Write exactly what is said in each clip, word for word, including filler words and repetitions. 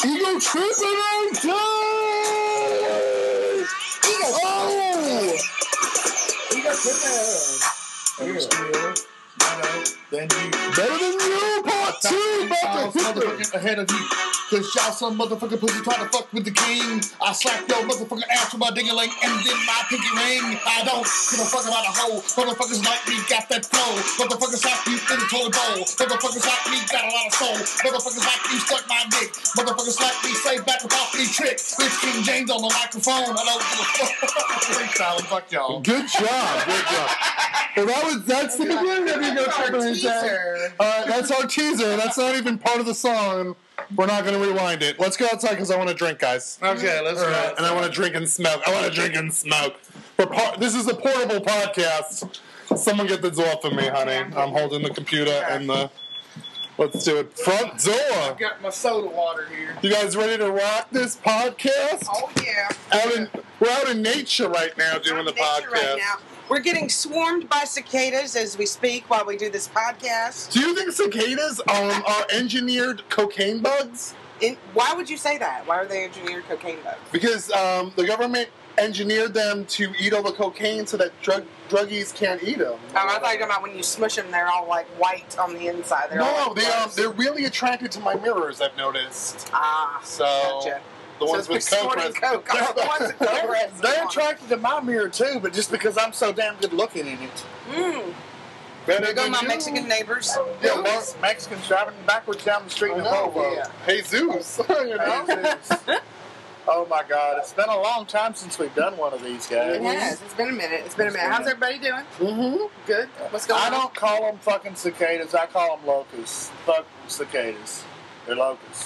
Ego tripping on time! Ego Oh! Ego tripping. Still better than you. Better than you, part two, Y'all motherfucker! motherfucking ahead of you. Cause y'all some motherfucking pussy try to fuck with the king. I slap your motherfucking ass with my ding-a-ling and then my pinky ring. I don't give a fuck about a hoe. Motherfuckers like me got that flow. Motherfuckers like you in the toilet bowl. Motherfuckers like me got a lot of soul. Motherfuckers like me suck my dick. Motherfuckers like me say back about me tricks. It's King James on the microphone. I don't give a fuck. Freestyling, fuck y'all. Good job, good job. Well, that was, that's the beginning of Ego Tripping on Time. Alright, that's our teaser. That's not even part of the song. We're not going to rewind it. Let's go outside because I want to drink, guys. Okay, let's go. Right, and I want to drink and smoke. I want to drink and smoke. For par- this is a portable podcast. Someone get the door off of me, honey. I'm holding the computer and the... Let's do it. Front door. I got my soda water here. You guys ready to rock this podcast? Oh, yeah. Out in, we're out in nature right now doing the Nature podcast. Right now. We're getting swarmed by cicadas as we speak while we do this podcast. Do you think cicadas um, are engineered cocaine bugs? In, why would you say that? Why are they engineered cocaine bugs? Because um, the government engineered them to eat all the cocaine so that drug druggies can't eat them. Oh, I thought you were talking about when you smush them, they're all like white on the inside. They're all No, like they um, gross. they're really attracted to my mirrors. I've noticed. Ah, So gotcha. the So ones it's with coke. snorting res- coke. Oh, the ones with coke res- They're attracted to my mirror too, but just because I'm so damn good looking in it. Mm. Better There go than my you. Mexican neighbors. Yeah, well, Mexicans driving backwards down the street I in a know. Volvo. Yeah. Hey Zeus, you know. Jesus. Oh my God! It's been a long time since we've done one of these, guys. It has. It's been a minute. It's been a minute. How's everybody doing? Mm-hmm. Good. What's going I on? don't call them fucking cicadas. I call them locusts. Fuck cicadas. They're locusts.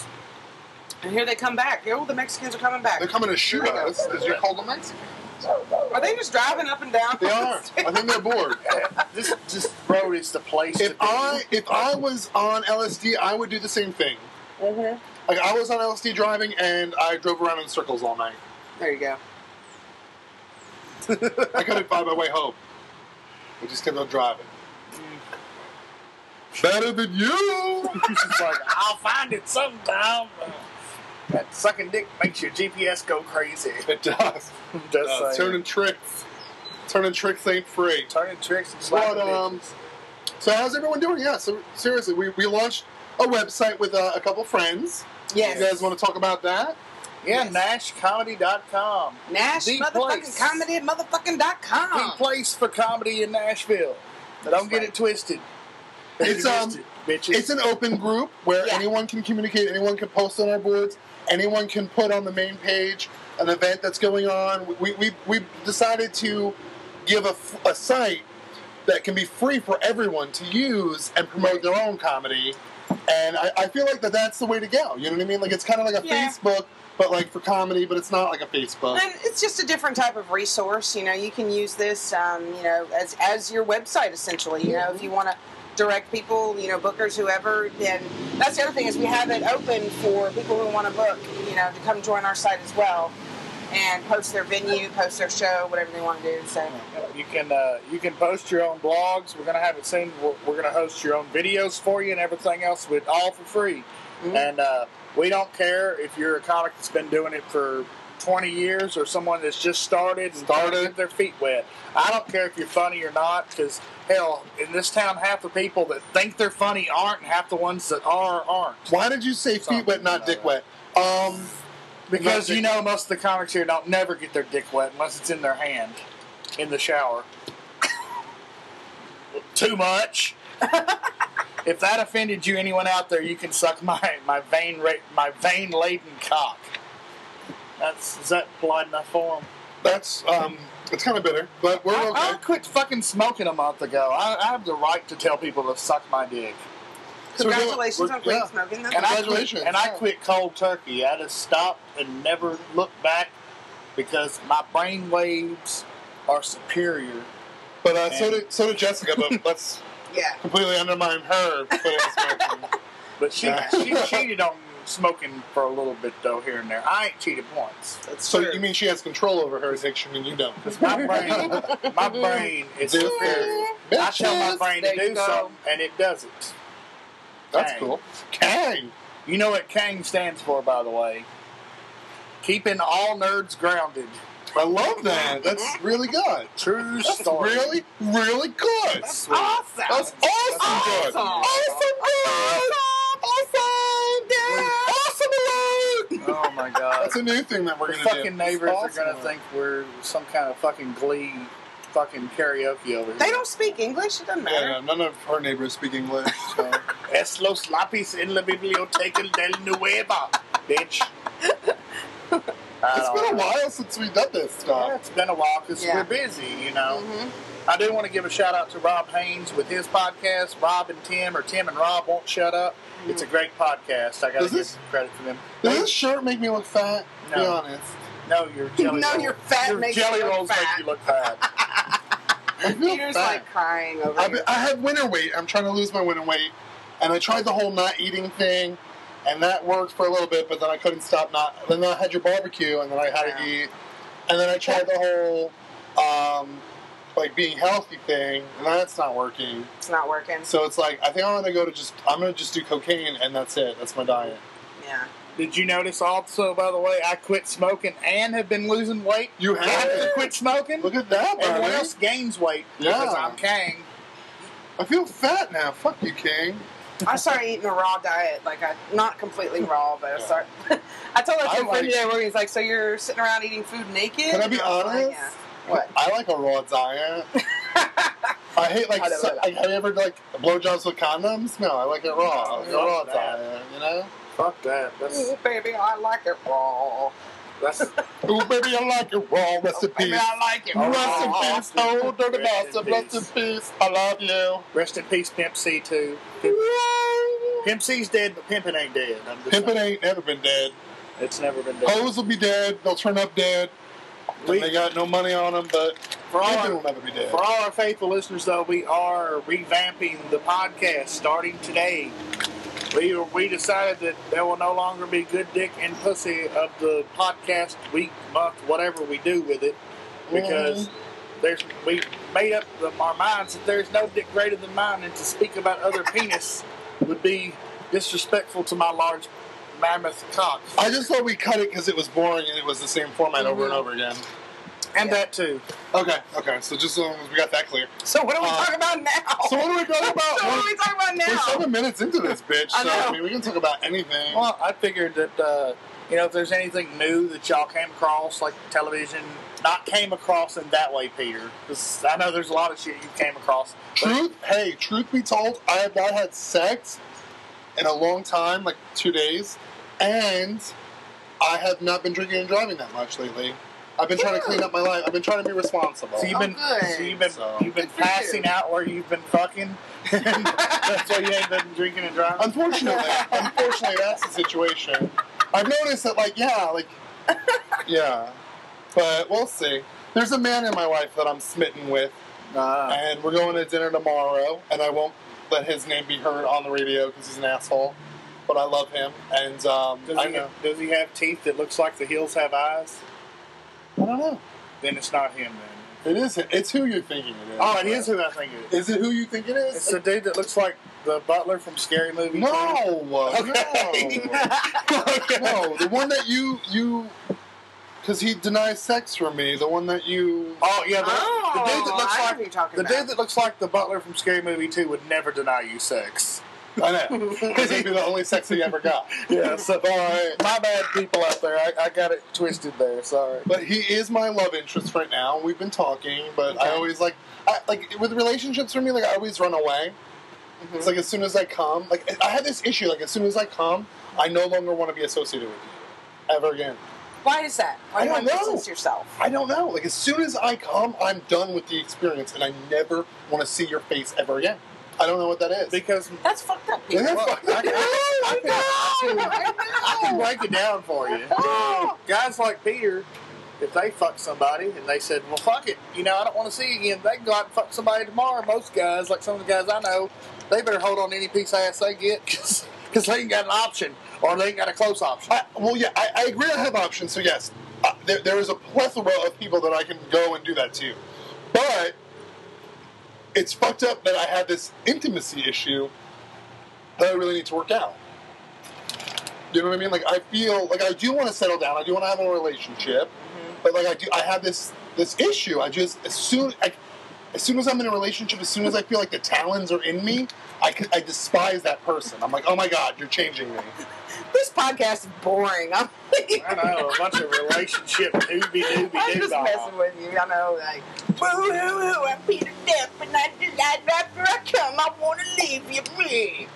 And here they come back. Oh, the Mexicans are coming back. They're coming to shoot us because you're called a Mexican. Are they just driving up and down? They are. I think they're bored. This this road is the place If to be. I if I was on L S D, I would do the same thing. Mm-hmm. Like I was on L S D driving, and I drove around in circles all night. There you go. I couldn't find my way home. I just kept on driving. Better than you. She's like, I'll find it sometime. That sucking dick makes your G P S go crazy. It does. It does Uh, say. turning tricks. Turning tricks ain't free. Turning tricks and But, slapping um, bitches. so how's everyone doing? Yeah, so seriously, we, we launched a website with uh, a couple friends. Yes. You guys want to talk about that? Yeah, yes. nash comedy dot com. Nash The motherfucking place. comedy motherfucking dot The com. place for comedy in Nashville. Don't get it twisted. It's, um, bitches. It's an open group where Yeah. anyone can communicate, anyone can post on our boards, anyone can put on the main page an event that's going on. We we, we decided to give a, f- a site that can be free for everyone to use and promote their own comedy. And I, I feel like that that's the way to go. You know what I mean? Like it's kind of like a Yeah. Facebook, but like for comedy, but it's not like a Facebook. And it's just a different type of resource. You know, you can use this, um, you know, as as your website essentially. You know, if you want to direct people, you know, bookers, whoever. Then that's the other thing is we have it open for people who want to book. You know, to come join our site as well and post their venue, post their show, whatever they want to do. So You can uh, you can post your own blogs. We're gonna have it soon. We're, we're gonna host your own videos for you and everything else with all for free. Mhm. And uh, we don't care if you're a comic that's been doing it for twenty years or someone that's just started and trying to Started. get their feet wet. I don't care if you're funny or not, because hell, in this town, half the people that think they're funny aren't, and half the ones that are aren't. Why did you say feet wet, not dick wet? Um, Because Not you dick- know most of the comics here don't never get their dick wet unless it's in their hand in the shower. Too much. If that offended you, anyone out there, you can suck my my vein ra- my vein laden cock. That's is that polite enough for them? that's um, it's kind of bitter, but we're I, okay. I quit fucking smoking a month ago. I, I have the right to tell people to suck my dick. So we're doing- congratulations we're- on quitting yeah. smoking. That's And I quit, Congratulations. and I quit cold turkey. I just stopped and never looked back because my brain waves are superior. But uh, so And- did so did Jessica. But let's yeah. completely undermine her. quitting smoking. But she she cheated on smoking for a little bit though here and there. I ain't cheated once. That's So true. you mean she has control over her addiction and you don't? Because my brain, my brain is Dude. superior. I tell my brain to There you do go. something and it does it. That's Dang. cool. Kang. You know what Kang stands for, by the way? Keeping all nerds grounded. I love that. That's really good. True That's story. really, really good. That's awesome. That's awesome good. Awesome. Awesome good. Awesome. Awesome alert. Oh my god. That's a new thing that we're The going to do. fucking neighbors Awesome are going to alert. think we're some kind of fucking glee fucking karaoke over here. They don't speak English. It doesn't Yeah, matter. yeah, none of our neighbors speak English. So. Es los lápiz en la biblioteca del Nueva, bitch. I It's don't been a know. while since we've done this Yeah, stuff. it's been a while because Yeah. we're busy, you know. Mhm. I do want to give a shout out to Rob Haynes with his podcast, Rob and Tim, or Tim and Rob Won't Shut Up. It's a great podcast. I got to Does give this- credit to them. Does this shirt make me look fat? Be No. honest. No, your jelly No, rolls. your fat your makes you jelly look rolls fat. make you look fat. I feel Peter's fat. like crying over I've here. been, I have winter weight. I'm trying to lose my winter weight. And I tried the whole not eating thing. And that worked for a little bit, but then I couldn't stop not. Then I had your barbecue, and then I had Yeah. to eat. And then I tried the whole, um, like, being healthy thing, and that's not working. It's not working. So it's like, I think I'm going to go to just, I'm going to just do cocaine, and that's it. That's my diet. Yeah. Did you notice also, by the way, I quit smoking and have been losing weight? You have? After quit smoking? Look at that, Everyone buddy. else gains weight because Yeah. I'm Kang. I feel fat now. Fuck you, King. I started eating a raw diet, like I not completely raw, but I Yeah. start. I told that I to a friend like- today where he's like, "So you're sitting around eating food naked?" Can I be And was like, honest? yeah. What? I like a raw diet. I hate, like, I don't so, know that. like, have you ever, like, blowjobs with condoms? No, I like it raw. I like a raw Fuck that. diet, you know? Fuck that. That's Ooh, baby, I like it raw. that's Ooh, baby, I like it raw. Rest in Baby, peace. I like it Oh, Rest in raw. peace. Oh, dirty Rest in bastard. Rest in peace. peace. I love you. rest in peace, Pimp C too. Pimp, Pimp C's dead, but Pimpin' ain't dead. I'm just Pimpin' saying. ain't never been dead. It's never been dead. Hoes will be dead. They'll turn up dead. And We- they got no money on them, but For all, Pimpin' will our, never be dead. for all our faithful listeners, though, we are revamping the podcast starting today. We we decided that there will no longer be good dick and pussy of the podcast week, month, whatever we do with it, because there's we made up the, our minds that there's no dick greater than mine, and to speak about other penis would be disrespectful to my large mammoth cock, I just thought we cut it because it was boring and it was the same format over and over again. and Yeah. that too. Okay, okay. So just as long as we got that clear. So what are we Uh, talking about now? So what are we talking about? So what are we talking about We're now? seven minutes into this, bitch. I So know. I mean, we can talk about anything. Well, I figured that, uh, you know, if there's anything new that y'all came across, like television, not came across in that way, Peter. 'Cause I know there's a lot of shit you came across. but- Truth, hey, truth be told, I have not had sex in a long time, like two days, and I have not been drinking and driving that much lately. I've been trying to clean up my life. I've been trying to be responsible. So you've Oh, been, good. so you've been, So- you've been Good for you. passing out where you've been fucking. That's why you ain't been drinking and driving. Unfortunately, unfortunately, that's the situation. I've noticed that, like, yeah, like, yeah, but we'll see. There's a man in my life that I'm smitten with, Uh, and we're going to dinner tomorrow, and I won't let his name be heard on the radio because he's an asshole. But I love him, and um, does, I he, know. does he have teeth that looks like the hills have eyes? I don't know. Then it's not him. Then. It is. It's who you're thinking it is. Oh, it is who I think it is. Is it who you think it is? It's the dude that looks like the butler from Scary Movie. no, Okay. no, no. The one that you you because he denies sex from me. The one that you. Oh yeah, the, Oh, the dude that looks I know like who you're talking the about. dude that looks like the butler from Scary Movie two would never deny you sex. I know. Because it'd be the only sex he ever got. Yeah, so But, my bad, people out there. I, I got it twisted there. Sorry. but he is my love interest right now. We've been talking, but I Okay. always like, I, like with relationships for me, like I always run away. It's like as soon as I come, like I have this issue. Like as soon as I come, I no longer want to be associated with you ever again. Why is that? Why I do you don't want to know. distance yourself? I don't know. Like as soon as I come, I'm done with the experience, and I never want to see your face ever again. I don't know what that is. Because That's fucked up, Peter. Isn't that well, fucked up? I, I, I, can, I can break it down for you. Guys like Peter, if they fuck somebody and they said, "Well, fuck it," you know, I don't want to see you again. They can go out and fuck somebody tomorrow. Most guys, like some of the guys I know, they better hold on to any piece of ass they get because they ain't got an option or they ain't got a close option. I, well, yeah, I, I agree. I have options, so yes, uh, there, there is a plethora of people that I can go and do that to. But it's fucked up that I have this intimacy issue that I really need to work out. You know what I mean? Like, I feel like I do want to settle down. I do want to have a relationship, Mm-hmm. but like I do, I have this this issue. I just as soon I, as soon as I'm in a relationship, as soon as I feel like the talons are in me, I, c- I despise that person. I'm like, oh my god, you're changing me. This podcast is boring. I'm, I know, a bunch of relationship doobie doobie I'm just doo messing with you. I know, like, woo woo woo, I'm Peter Depp, and I just, after I come, I want to leave you, me.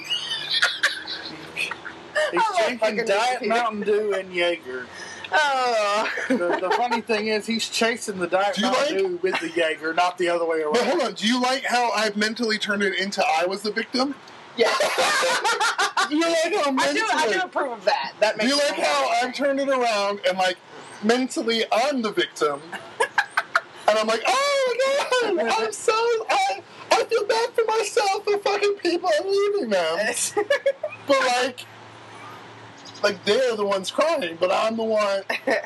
He's I love drinking fucking Diet Peter. Mountain Dew and Jaeger. Oh. The, the funny thing is, he's chasing the Diet Do you Mountain like- Dew with the Jaeger, not the other way But hold around. on, do you like how I've mentally turned it into I was the victim? Yeah. Do you like how I mentally? do, I do approve of that. That Do makes you like me how happy. I've turned it around and like mentally I'm the victim, and I'm like, oh my god, I'm so I I feel bad for myself for fucking people and leaving them, but like like they're the ones crying, but I'm the one.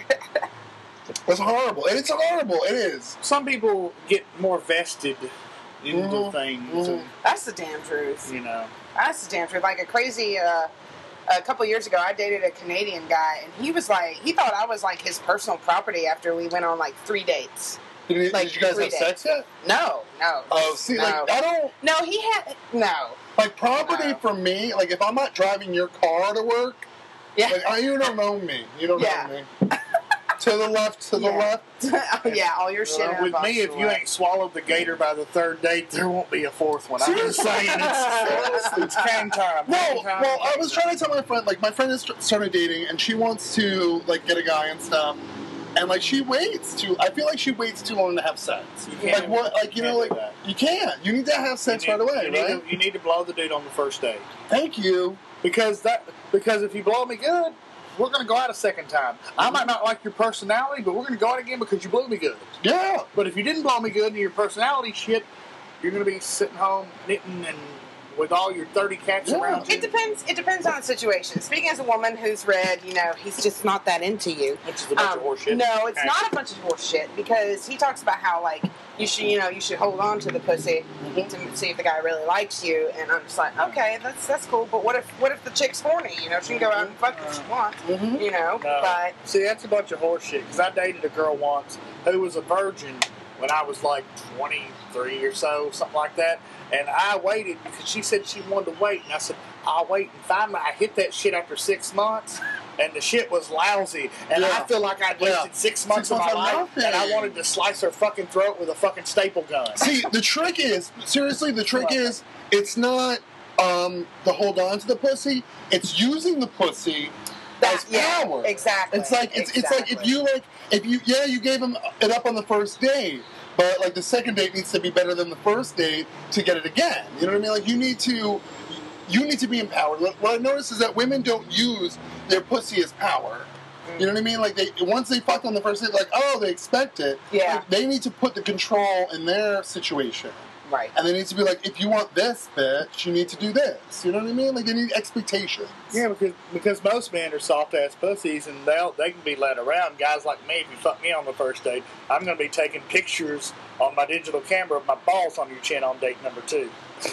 It's horrible, and it's horrible. It is. Some people get more vested into Mhm, things, mhm. That's the damn truth. and, you know. That's the damn truth. Like a crazy, uh, a couple years ago, I dated a Canadian guy, and he was like, he thought I was like his personal property after we went on like three dates. Did, you- Like did you guys three have days. sex yet? No, no. Oh, see, no. like I don't No, he had, no. like property No. for me. Like if I'm not driving your car to work. Yeah. Like, I, you don't know me. You don't Yeah. know me. To the left, to the Yeah. left. Oh, yeah, all your shit. Uh, in a with box me, if to you the ain't swallowed the gator by the third date, there won't be a fourth one. I'm just saying, it's, it's hang time. No, hang time, well, I hang was time. trying to tell my friend, like, my friend has started dating, and she wants to, like, get a guy and stuff, and, like, she waits too, I feel like she waits too long to have sex. You can't- Like, what, like, you you know, can't like, do that. you can't. You need to have sex You need- right away, you need right? To, you need to blow the dude on the first date. Thank you. Because that because if you blow me good, we're going to go out a second time. I might not like your personality, but we're going to go out again because you blew me good. Yeah. But if you didn't blow me good and your personality shit, you're going to be sitting home knitting and with all your thirty cats Yeah. around you. It depends. It depends on the situation. Speaking as a woman who's read, you know, he's just not that into you. Which is a bunch Um, of horseshit. No, it's not a bunch of horse shit because he talks about how like you should, you know, you should hold on to the pussy Mhm. to see if the guy really likes you. And I'm just like, okay, that's that's cool. But what if what if the chick's horny? You know, she can go out and fuck if she wants. Mm-hmm. You know, No. but See, that's a bunch of horseshit. Because I dated a girl once who was a virgin when I was like twenty-three or so, something like that. And I waited because she said she wanted to wait. And I said, I'll wait. And finally, I hit that shit after six months. And the shit was lousy. And Yeah. I feel like I'd wasted Yeah. six months Six of my months of life. And I nothing. wanted to slice her fucking throat with a fucking staple gun. See, the trick is, seriously, the trick What? is, it's not um, the hold on to the pussy, it's using the pussy as that yeah, power. exactly. It's like it's, it's like if Exactly. you like if you yeah you gave him it up on the first date, but like the second date needs to be better than the first date to get it again. You know what I mean? Like you need to you need to be empowered. What what I noticed is that women don't use their pussy as power. You know what I mean? Like they once they fuck on the first date, like oh they expect it. Yeah. Like, they need to put the control in their situation. right. And they need to be like, if you want this bitch, you need to do this. You know what I mean? Like they need expectations. Yeah, because because most men are soft ass pussies and they they can be led around. Guys like me, if you fuck me on the first date, I'm going to be taking pictures on my digital camera of my balls on your chin on date number two,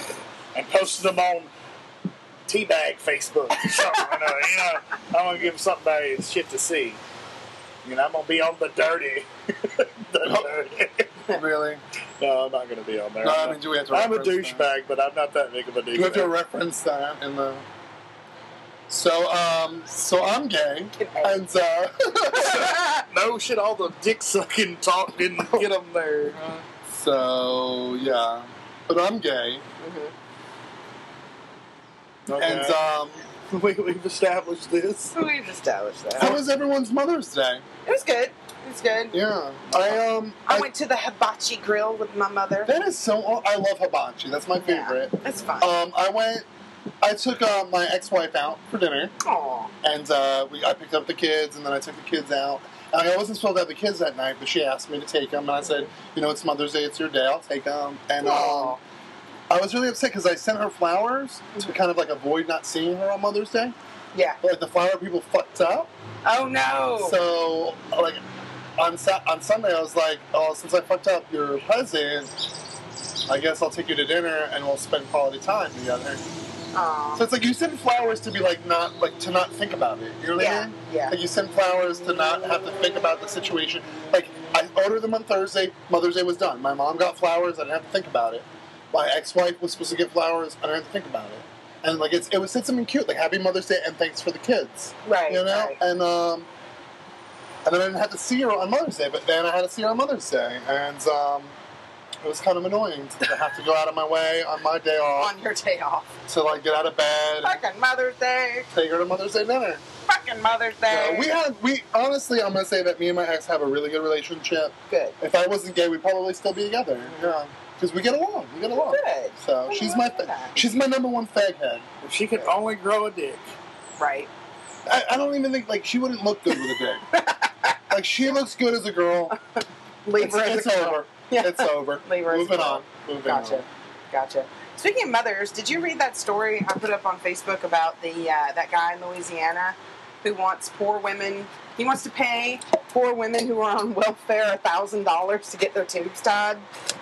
and posting them on Teabag Facebook. Or something, you know, you know, I'm going to give somebody shit to see. You know, I'm going to be on the dirty. the dirty. Really? No, I'm not going to be on there. No, I'm, I not- mean, do we have to I'm a reference that? douchebag, but I'm not that big of a douchebag. Do we have to reference that in the? So, um, so I'm gay, and uh, No shit, all the dick sucking talk didn't get them there. so yeah, but I'm gay, Okay. and um, we, we've established this. We've established that. how was everyone's Mother's Day? It was good. It was good. Yeah, I um, I, I, went to the hibachi grill with my mother. that is so. I love hibachi. That's my favorite. Yeah, it's fun. Um, I went. I took uh, my ex-wife out for dinner. Aw. And uh, we, I picked up the kids, and then I took the kids out. And I wasn't supposed to have the kids that night, but she asked me to take them. And I said, you know, it's Mother's Day, it's your day, I'll take them. And um, Aw. I was really upset because I sent her flowers to kind of like avoid not seeing her on Mother's Day. Yeah. But like the flower people fucked up. Oh no. So like on Sa- on Sunday, I was like, oh, since I fucked up your present, I guess I'll take you to dinner and we'll spend quality time together. Aw. So it's like you send flowers to be like not like to not think about it. You know what I Yeah, mean? yeah. Like you send flowers to not have to think about the situation. Like I ordered them on Thursday. Mother's Day was done. My mom got flowers. I didn't have to think about it. My ex-wife was supposed to get flowers. I didn't have to think about it. And like it's it was said something cute like Happy Mother's Day and thanks for the kids. Right. You know? Right. And um and then I didn't have to see her on Mother's Day, but then I had to see her on Mother's Day. And um it was kind of annoying to have to go out of my way on my day off On your day off. to like get out of bed, Fucking Mother's Day. take her to Mother's Day dinner. Fucking Mother's Day. Yeah, we had we honestly, I'm gonna say that me and my ex have a really good relationship. Good. If I wasn't gay, we'd probably still be together. Yeah, because we get along. We get along. Good. So I she's love my that. she's my number one fag head. If she could only grow a dick. Right. I, I don't even think like she wouldn't look good with a dick. Like she looks good as a girl. Leave It's, her as it's a girl. over. Yeah. It's over. Leave her as a Moving girl. on. Moving Gotcha. on. Gotcha. Speaking of mothers, did you read that story I put up on Facebook about the uh, that guy in Louisiana who wants poor women? He wants to pay poor women who are on welfare a thousand dollars to get their tubes tied.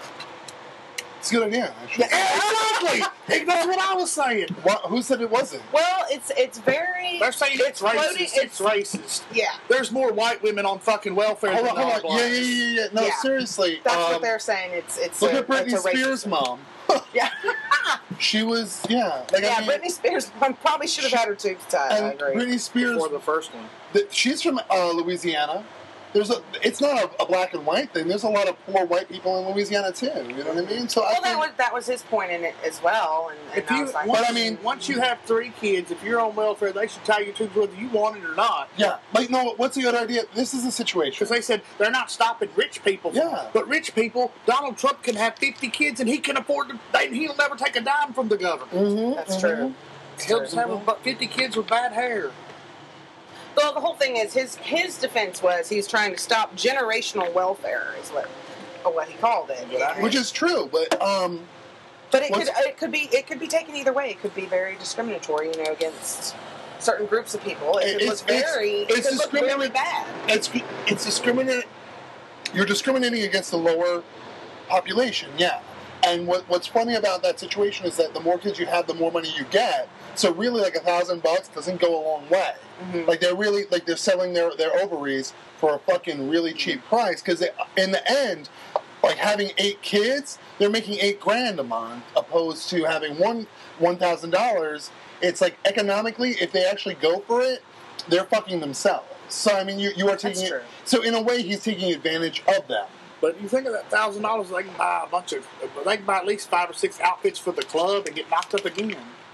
It's a good idea. Actually. Yeah. Exactly. That's what I was saying. What, who said it wasn't? Well, it's it's very. They're saying it's, racist. floating- It's, racist. Yeah, There's more white women on fucking welfare Hold than on, hold on. non-blacks. Yeah, yeah, yeah, yeah. No, Yeah. seriously. that's um, what they're saying. It's it's Look a, at Britney it's a Spears' racist- mom. Yeah, She was, yeah. Like, yeah. I mean, Britney Spears probably should have had her tubes tied. I and agree. Britney Spears, Before the first one. the, she's from uh, Louisiana. There's a, it's not a, a black and white thing. There's a lot of poor white people in Louisiana too. You know what I mean? So I Well, think, that was that was his point in it as well. And, and If I you, was like, once, But I mean- once you have three kids, if you're on welfare, they should tie your tubes whether you want it or not. yeah. Like, no, what's a good idea? This is a situation. Because they said they're not stopping rich people. from- Yeah. But rich people, Donald Trump can have fifty kids and he can afford to. They, he'll never take a dime from the government. Mm-hmm, that's true. He'll just have about fifty kids with bad hair. Well, the whole thing is his his defense was he's trying to stop generational welfare, is what or what he called it. Which is true, but um, But it could What's- it could be it could be taken either way. It could be very discriminatory, you know, against certain groups of people. It could It's- look very it's- it could it's look very discriminate- bad. it's it's discriminate. You're discriminating against the lower population, yeah. And what what's funny about that situation is that the more kids you have, the more money you get. So really, like a thousand bucks doesn't go a long way. Mhm. Like they're really like they're selling their their ovaries for a fucking really cheap price because in the end, like having eight kids, they're making eight grand a month opposed to having one one thousand dollars. It's like economically, if they actually go for it, they're fucking themselves. So I mean, you you are taking That's it. true. So in a way, he's taking advantage of them. But you think of that thousand dollars, they can buy a bunch of. They can buy at least five or six outfits for the club and get knocked up again.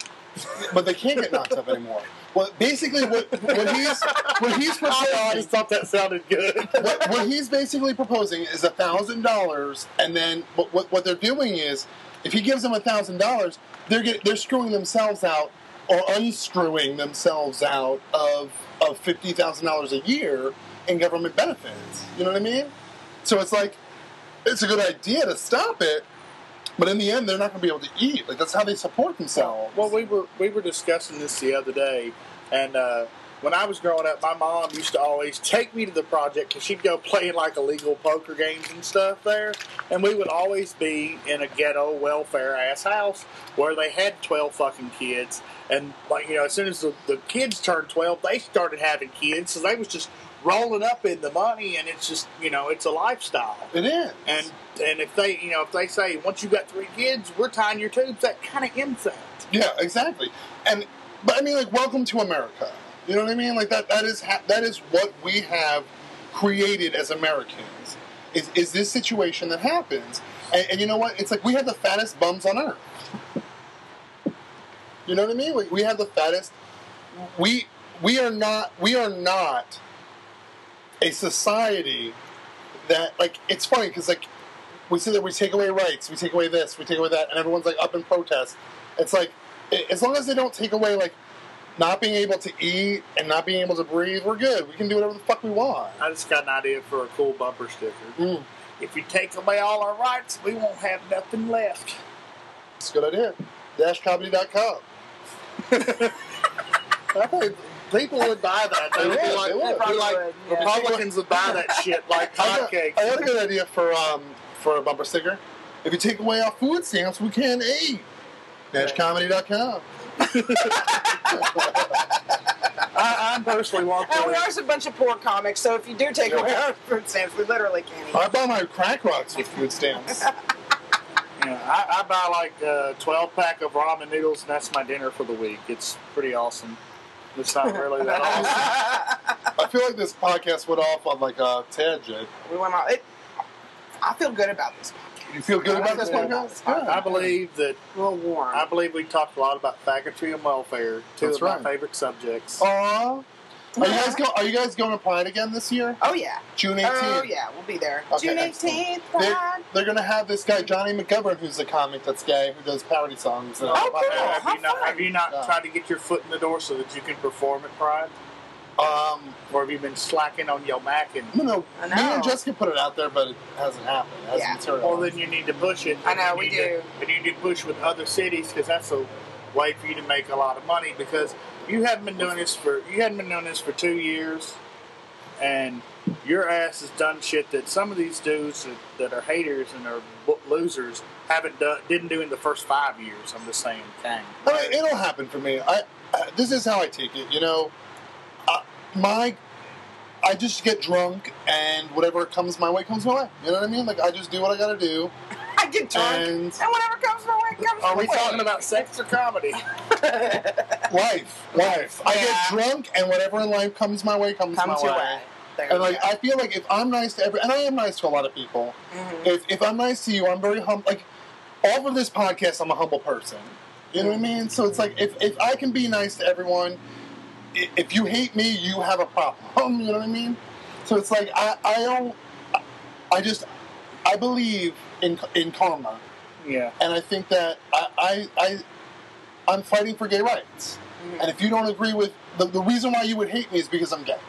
But they can't get knocked up anymore. Well, basically, what, what he's what he's proposing, thought that sounded good. what, what he's basically proposing is a thousand dollars, and then what, what what they're doing is, if he gives them a thousand dollars, they're get, they're screwing themselves out or unscrewing themselves out of of fifty thousand dollars a year in government benefits. You know what I mean? So it's like it's a good idea to stop it, but in the end, they're not going to be able to eat. Like that's how they support themselves. Well, we were we were discussing this the other day, and uh, when I was growing up, my mom used to always take me to the project because she'd go play in like illegal poker games and stuff there, and we would always be in a ghetto welfare ass house where they had twelve fucking kids, and like you know, as soon as the, the kids turned twelve, they started having kids, so they was just rolling up in the money, and it's just you know, it's a lifestyle. It is. And and if they you know if they say once you got three kids, we're tying your tubes, that kind of ends that. Yeah, exactly. And but I mean, like, welcome to America. You know what I mean? Like that. That is ha- that is what we have created as Americans. Is is this situation that happens? And, and you know what? It's like we have the fattest bums on earth. You know what I mean? We, we have the fattest. We we are not we are not a society that like. It's funny because like we say that we take away rights, we take away this, we take away that, and everyone's like up in protest. It's like as long as they don't take away like not being able to eat and not being able to breathe, we're good. We can do whatever the fuck we want. I just got an idea for a cool bumper sticker. Mm, If you take away all our rights, we won't have nothing left. it's a good idea. dash comedy dot com. I think people would buy that. They would They be would, like, they would. they'd be Probably like would, yeah. Republicans would buy that shit like I got, hotcakes. I got a good idea for um for a bumper sticker. If you take away our food stamps, we can't eat. dash comedy dot com. I, I'm personally walking. And we are a bunch of poor comics, so if you do take away our food stamps, we literally can't eat. I buy my crack rocks with food stamps. Yeah, I, I buy like a twelve pack of ramen noodles, and that's my dinner for the week. It's pretty awesome. It's not really that awesome. I feel like this podcast went off on like a tangent. We went out. It, I feel good about this podcast. You feel good I about feel this good about podcast? this Good. I believe that. A little warm. I believe we talked a lot about faggotry and welfare. Two That's of right. my favorite subjects. Aw. Are you guys go? Are you guys going to Pride again this year? Oh yeah. June eighteenth. Oh yeah, we'll be there. Okay, June excellent. eighteenth, They're, Pride. they're going to have this guy Johnny McGovern, who's a comic that's gay, who does parody songs. And Oh, all cool. that. have, you not, fun. have you not Yeah. tried to get your foot in the door so that you can perform at Pride? Um, Or have you been slacking on your Mac? And, no, no. I Me know. and Jessica put it out there, but it hasn't happened. It hasn't Yeah. materialized. well, then you need to push it. I know, You we need do. To, and you need to push with other cities because that's a way for you to make a lot of money because you haven't been doing this for you hadn't been doing this for two years, and your ass has done shit that some of these dudes that, that are haters and are lo- losers haven't done didn't do in the first five years. I'm just saying, dang. I mean, it'll happen for me. I, I this is how I take it. You know, uh, my I just get drunk and whatever comes my way comes my way. You know what I mean? Like I just do what I got to do. I get drunk, and, And whatever comes my way comes Are my we way. talking about sex or comedy? life, life. I get Yeah. drunk and whatever in life comes my way comes, Comes my your way. way. There And you like go. I feel like if I'm nice to every, and I am nice to a lot of people. Mhm. If if I'm nice to you, I'm very humble. Like all of this podcast, I'm a humble person. You know what I mean? So it's like if if I can be nice to everyone, i- if you hate me, you have a problem. You know what I mean? So it's like I I don't. I just I believe in in karma, Yeah. and I think that I I, I I'm fighting for gay rights. Mhm. And if you don't agree with the, the reason why you would hate me is because I'm gay.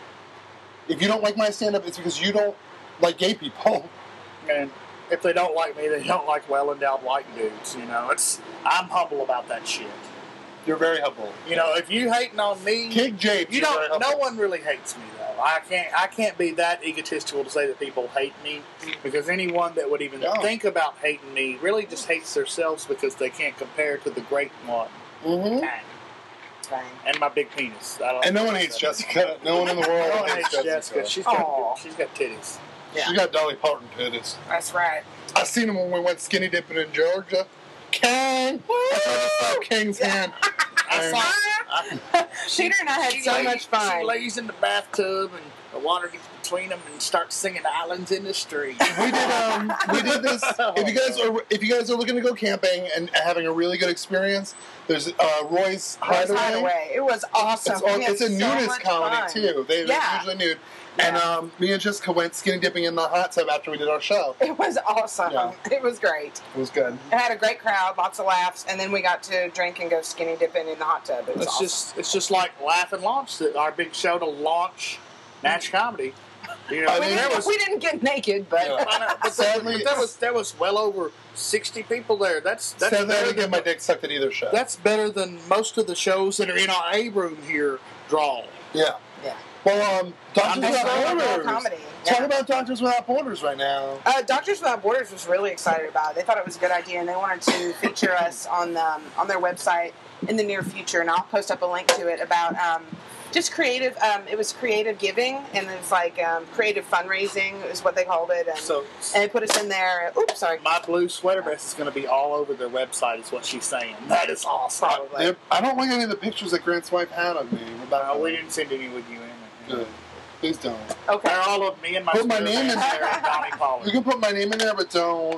If you don't like my stand up, it's because you don't like gay people. And if they don't like me, they don't like well endowed white dudes. You know, it's I'm humble about that shit. You're very humble. You know, if you hating on me, Kick Japes. you you're very don't. No humble. one really hates me though. I can't. I can't be that egotistical to say that people hate me because anyone that would even Yeah. think about hating me really just hates themselves because they can't compare to the great one. Mhm. Dang. Dang. And my big penis. I don't And no one hates Jessica. No one in the world No one hates hates Jessica. Jessica. She's Aw. got. She's got titties. Yeah. She got Dolly Parton titties. That's right. I seen him when we went skinny dipping in Georgia. King! I just saw King's hand. I And- saw. I, Peter and I had she so lays, much fun. She lays in the bathtub and the water gets between them and starts singing "Islands in the Street." we did um we did this. If you guys are if you guys are looking to go camping and having a really good experience, there's uh, Roy's Roy's Hideaway. Hideaway. It was awesome. It's, all, We had it's a so nudist much comedy fun. too. They, Yeah. They're usually nude. And Yeah. um, me and Jessica went skinny dipping in the hot tub after we did our show. It was awesome. Yeah. It was great. It was good. It had a great crowd, lots of laughs, and then we got to drink and go skinny dipping in the hot tub. It was It's awesome. just it's just like Laugh and Launch, that our big show to launch Natch Comedy. You know, I we, mean, didn't, there was, we didn't get naked, but Yeah. I know, but, there, Sadly, but there was there was well over sixty people there. That's that's Sadly, I better didn't get than, my dick sucked at either show. that's better than most of the shows that are in our A room here draw. yeah. yeah. Well, um, Doctors I'm It's just Without really Borders. good comedy. Talk Yeah. about Doctors Without Borders right now. Uh, Doctors Without Borders was really excited about it. They thought it was a good idea, and they wanted to feature us on um, on their website in the near future. And I'll post up a link to it about um, just creative. Um, it was creative giving, and it was like um, creative fundraising is what they called it. And, So and they put us in there. Oops, sorry. my blue sweater vest is going to be all over their website. Is what she's saying. That is awesome. Probably. They- I don't like any of the pictures that Grant's wife had of me. About Uh, we didn't send any with you in it. Good. Please don't. Okay. They're all of me and my Put my sweater name in vest there. there and Donnie You Pollard. can put my name in there, but don't.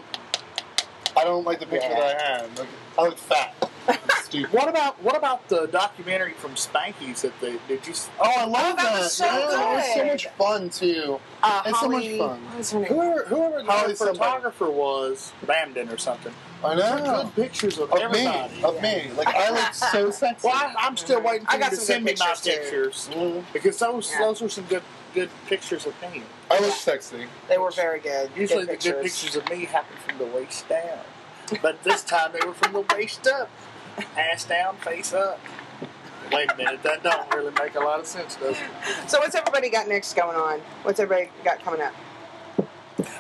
I don't like the picture Yeah. that I had. Like, I look fat. It's stupid. What about what about the documentary from Spanky's that they did you? s- Oh, I love that that. was so yeah, it was so good. much fun too. Uh, It's so much Holly, fun. What is her name? Whoever, whoever the Holly somebody. photographer was, Bamden or something. I know. Good pictures of, Of everybody. me, of me. Like I look so sexy. Well, I, I'm still waiting for I you got to some send me good my pictures, too. pictures Mhm. because those Yeah. those are some good good pictures of me. I look sexy. They were very good. Usually good the good pictures of me happen from the waist down, but this time they were from the waist up, ass down, face up. Wait a minute, that don't really make a lot of sense, does it? So what's everybody got next going on? What's everybody got coming up?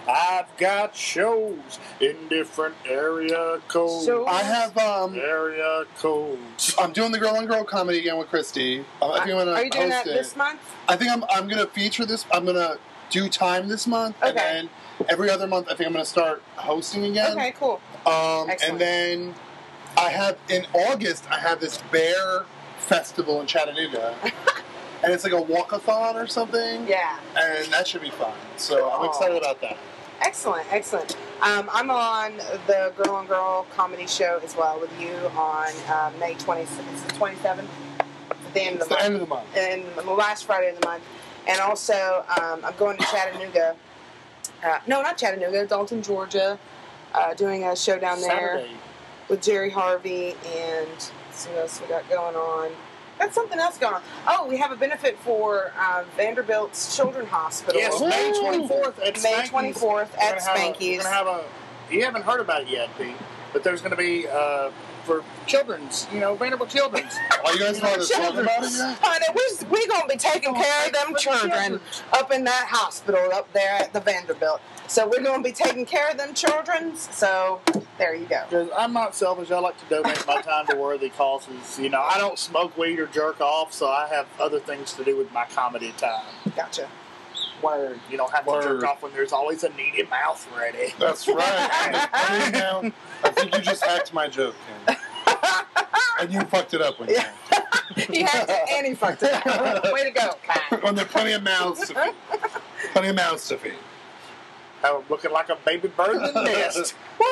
I've got shows in different area codes. Shows? I have um. Area codes. I'm doing the girl on girl comedy again with Christy. I think I'm gonna Are you doing host that it. this month? I think I'm I'm gonna feature this. I'm gonna do time this month, and Okay. then every other month I think I'm gonna start hosting again. Okay, cool. Um, Excellent. and then I have in August I have this bear festival in Chattanooga, and it's like a walkathon or something. Yeah. And that should be fun. So I'm Aw. excited about that. Excellent, excellent. Um, I'm on the Girl on Girl comedy show as well with you on uh, May twenty-sixth. It's the twenty-seventh. It's at the end It's of the the month. end of the month. And the last Friday of the month. And also, um, I'm going to Chattanooga. Uh, no, not Chattanooga, Dalton, Georgia. Uh, doing a show down there Saturday. with Jerry Harvey and let's see what else we got going on. Got something else going on. Oh, we have a benefit for uh, Vanderbilt's Children's Hospital. Yes, May twenty-fourth at May Spanky's. twenty-fourth We're at gonna have a- Spanky's. We're going to have a... You haven't heard about it yet, Pete, but there's going to be, uh, for children's, you know, Vanderbilt Children's. Are you guys want to talk about it yet? Honey, we're we gonna be taking care of them children up in that hospital up there at the Vanderbilt. So we're gonna be taking care of them children. So there you go. Because I'm not selfish. I like to donate my time to worthy causes. You know, I don't smoke weed or jerk off, so I have other things to do with my comedy time. Gotcha. Word. You don't have to Word. jerk off when there's always a needy mouth ready. That's right. I, now, I think you just hacked my joke, Ken. And you fucked it up when you He had to, and he fucked it up. Way to go. When there are plenty of mouths to feed. Plenty of mouths to feed. I'm looking like a baby bird in the nest.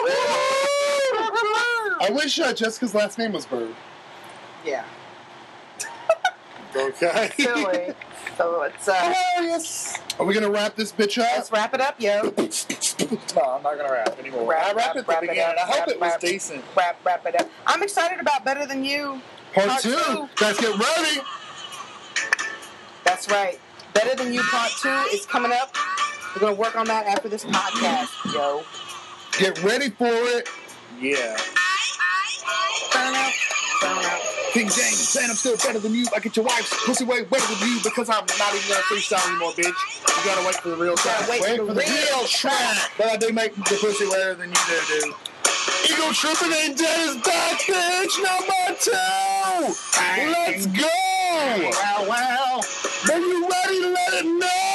I wish uh, Jessica's last name was Bird. Yeah. Okay. Silly. So it's uh Hilarious. Are we gonna wrap this bitch up? let's wrap it up, yo. No, I'm not going to rap anymore. Wrap, I rapped wrap, at the wrap it beginning. up, I hope wrap, it was wrap. decent. Wrap wrap it up. I'm excited about Better Than You. Part, Part two. two. Guys, get ready. That's right. Better Than You Part Two is coming up. We're gonna work on that after this podcast, yo. Get ready for it. Yeah. Turn out. Turn out. King James, and I'm still better than you. I get your wife's pussy way better than you because I'm Not even going to freestyle anymore, bitch. You got to wait for the real Gotta time. wait, Wait for the real track. But I do make the pussy wetter than you do, dude. Ego tripping ain't dead is back, bitch. Number two. Let's go. Wow, wow. Are you ready? Let it know.